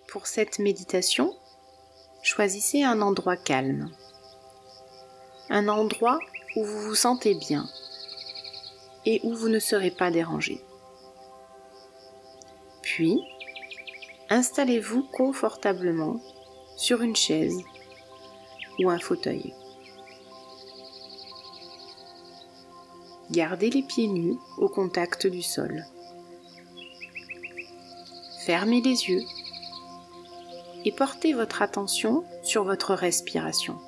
Pour cette méditation, choisissez un endroit calme, un endroit où vous vous sentez bien et où vous ne serez pas dérangé. Puis, installez-vous confortablement sur une chaise ou un fauteuil. Gardez les pieds nus au contact du sol. Fermez les yeux et portez votre attention sur votre respiration.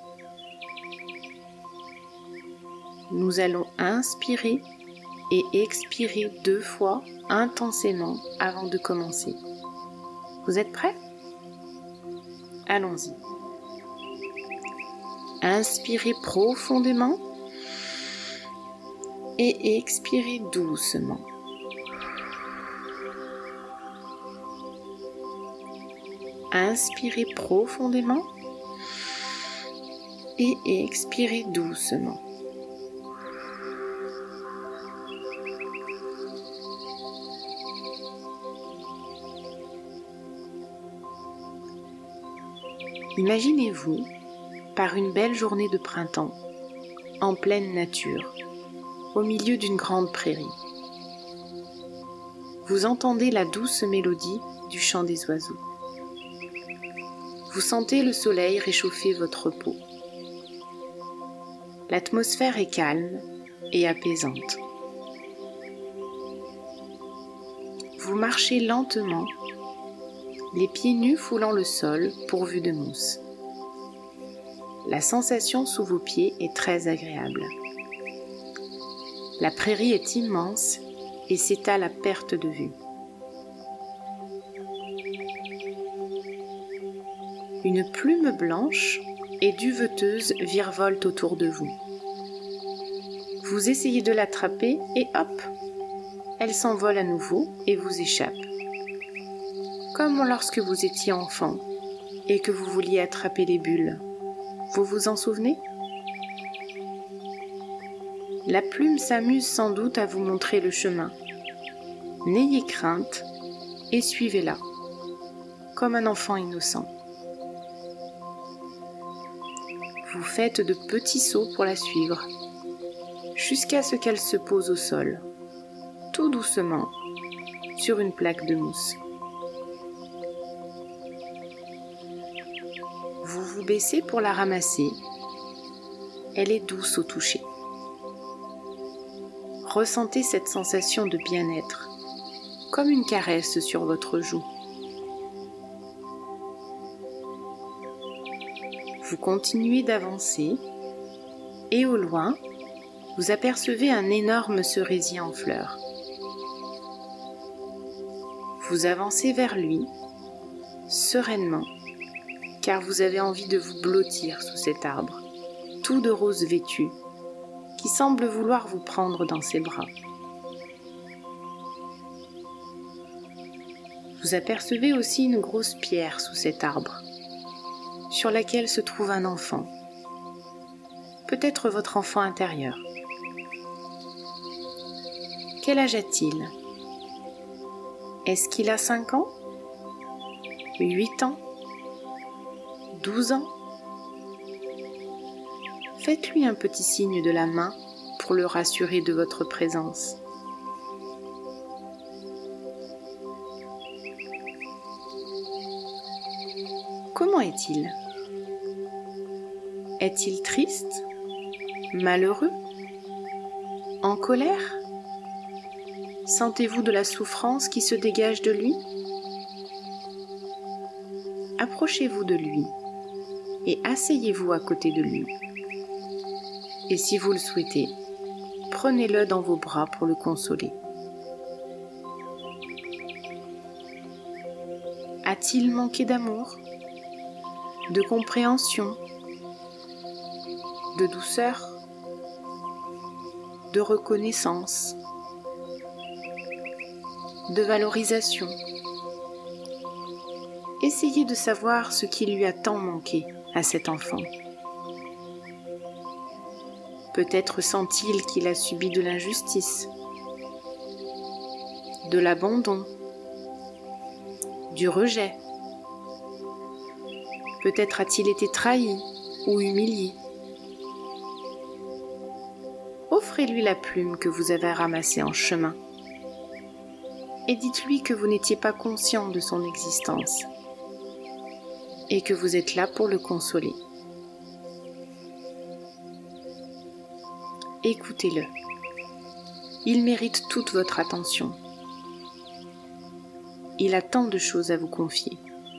Nous allons inspirer et expirer 2 fois intensément avant de commencer. Vous êtes prêts? Allons-y. Inspirez profondément et expirez doucement. Inspirez profondément et expirez doucement. Imaginez-vous par une belle journée de printemps, en pleine nature, au milieu d'une grande prairie. Vous entendez la douce mélodie du chant des oiseaux. Vous sentez le soleil réchauffer votre peau. L'atmosphère est calme et apaisante. Vous marchez lentement, les pieds nus foulant le sol pourvu de mousse. La sensation sous vos pieds est très agréable. La prairie est immense et s'étale à perte de vue. Une plume blanche et duveteuse virevolte autour de vous. Vous essayez de l'attraper et hop, elle s'envole à nouveau et vous échappe. Comme lorsque vous étiez enfant et que vous vouliez attraper les bulles. Vous vous en souvenez? La plume s'amuse sans doute à vous montrer le chemin. N'ayez crainte et suivez-la, comme un enfant innocent. Vous faites de petits sauts pour la suivre, jusqu'à ce qu'elle se pose au sol, tout doucement, sur une plaque de mousse. Vous vous baissez pour la ramasser. Elle est douce au toucher. Ressentez cette sensation de bien-être, comme une caresse sur votre joue. Vous continuez d'avancer et au loin, vous apercevez un énorme cerisier en fleurs. Vous avancez vers lui, sereinement, car vous avez envie de vous blottir sous cet arbre, tout de rose vêtu, qui semble vouloir vous prendre dans ses bras. Vous apercevez aussi une grosse pierre sous cet arbre, sur laquelle se trouve un enfant, peut-être votre enfant intérieur. Quel âge a-t-il? Est-ce qu'il a 5 ans? 8 ans? 12 ans? Faites-lui un petit signe de la main pour le rassurer de votre présence. Comment est-il? Est-il triste? Malheureux? En colère? Sentez-vous de la souffrance qui se dégage de lui? Approchez-vous de lui et asseyez-vous à côté de lui. Et si vous le souhaitez, prenez-le dans vos bras pour le consoler. A-t-il manqué d'amour, de compréhension, de douceur, de reconnaissance, de valorisation? Essayez de savoir ce qui lui a tant manqué à cet enfant. Peut-être sent-il qu'il a subi de l'injustice, de l'abandon, du rejet, Peut-être a-t-il été trahi ou humilié. Offrez-lui la plume que vous avez ramassée en chemin et dites-lui que vous n'étiez pas conscient de son existence et que vous êtes là pour le consoler. Écoutez-le. Il mérite toute votre attention. Il a tant de choses à vous confier.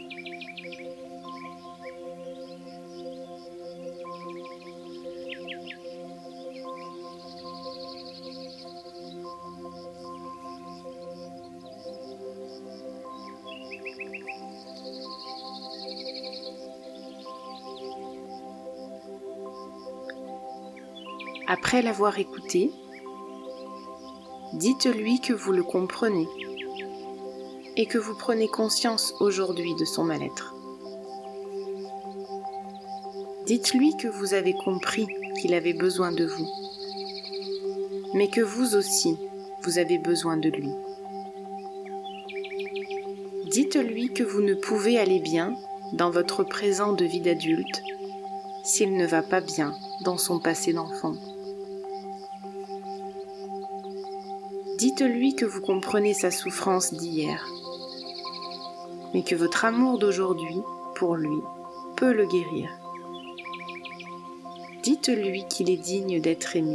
Après l'avoir écouté, dites-lui que vous le comprenez et que vous prenez conscience aujourd'hui de son mal-être. Dites-lui que vous avez compris qu'il avait besoin de vous, mais que vous aussi, vous avez besoin de lui. Dites-lui que vous ne pouvez aller bien dans votre présent de vie d'adulte s'il ne va pas bien dans son passé d'enfant. Dites-lui que vous comprenez sa souffrance d'hier, mais que votre amour d'aujourd'hui, pour lui, peut le guérir. Dites-lui qu'il est digne d'être aimé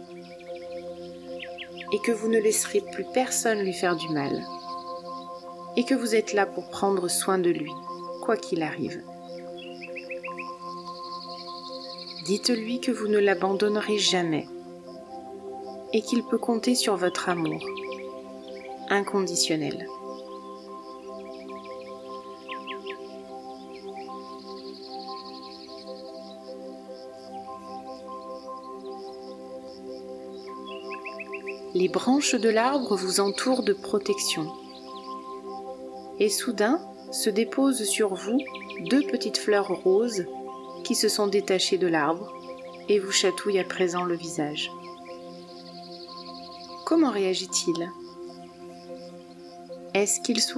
et que vous ne laisserez plus personne lui faire du mal et que vous êtes là pour prendre soin de lui, quoi qu'il arrive. Dites-lui que vous ne l'abandonnerez jamais et qu'il peut compter sur votre amour inconditionnel. Les branches de l'arbre vous entourent de protection. Et soudain se déposent sur vous 2 petites fleurs roses qui se sont détachées de l'arbre et vous chatouillent à présent le visage. Comment réagit-il ? Est-ce qu'il sourit ?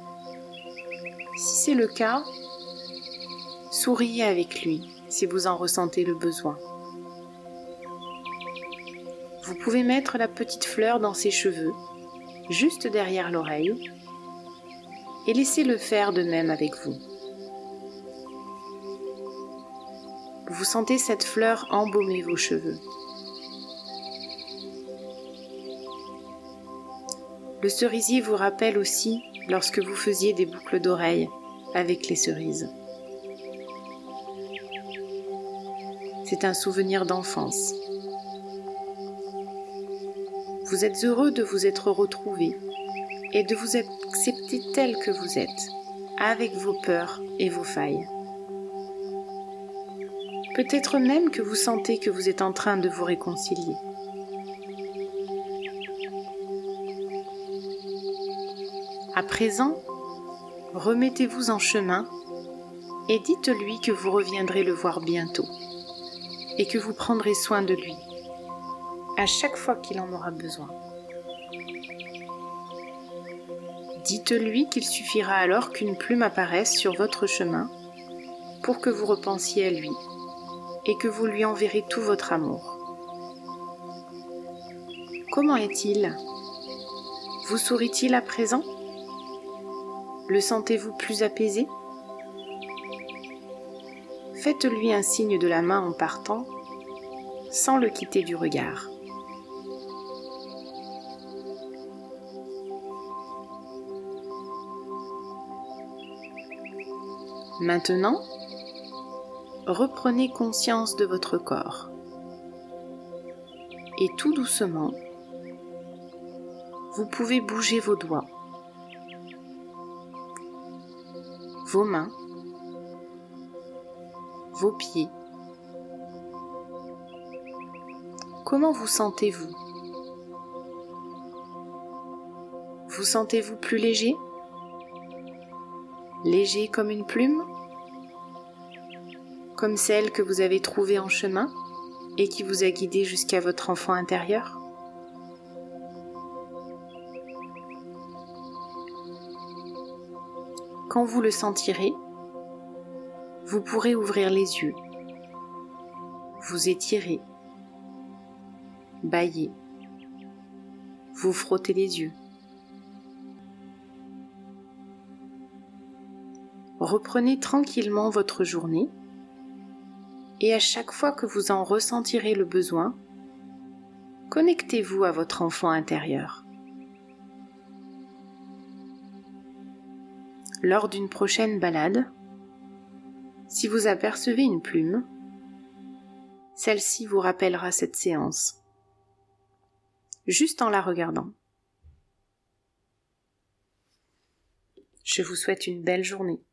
Si c'est le cas, souriez avec lui si vous en ressentez le besoin. Vous pouvez mettre la petite fleur dans ses cheveux, juste derrière l'oreille, et laissez-le faire de même avec vous. Vous sentez cette fleur embaumer vos cheveux. Le cerisier vous rappelle aussi lorsque vous faisiez des boucles d'oreilles avec les cerises. C'est un souvenir d'enfance. Vous êtes heureux de vous être retrouvés et de vous accepter tel que vous êtes, avec vos peurs et vos failles. Peut-être même que vous sentez que vous êtes en train de vous réconcilier. À présent, remettez-vous en chemin et dites-lui que vous reviendrez le voir bientôt et que vous prendrez soin de lui à chaque fois qu'il en aura besoin. Dites-lui qu'il suffira alors qu'une plume apparaisse sur votre chemin pour que vous repensiez à lui et que vous lui enverrez tout votre amour. Comment est-il ? Vous sourit-il à présent ? Le sentez-vous plus apaisé ? Faites-lui un signe de la main en partant, sans le quitter du regard. Maintenant, reprenez conscience de votre corps. Et tout doucement, vous pouvez bouger vos doigts, vos mains, vos pieds. Comment vous sentez-vous ? Vous sentez-vous plus léger ? Léger comme une plume ? Comme celle que vous avez trouvée en chemin et qui vous a guidé jusqu'à votre enfant intérieur ? Quand vous le sentirez, Vous pourrez ouvrir les yeux, vous étirer, bâiller, vous frotter les yeux. Reprenez tranquillement votre journée et à chaque fois que vous en ressentirez le besoin, connectez-vous à votre enfant intérieur. Lors d'une prochaine balade, si vous apercevez une plume, celle-ci vous rappellera cette séance, juste en la regardant. Je vous souhaite une belle journée.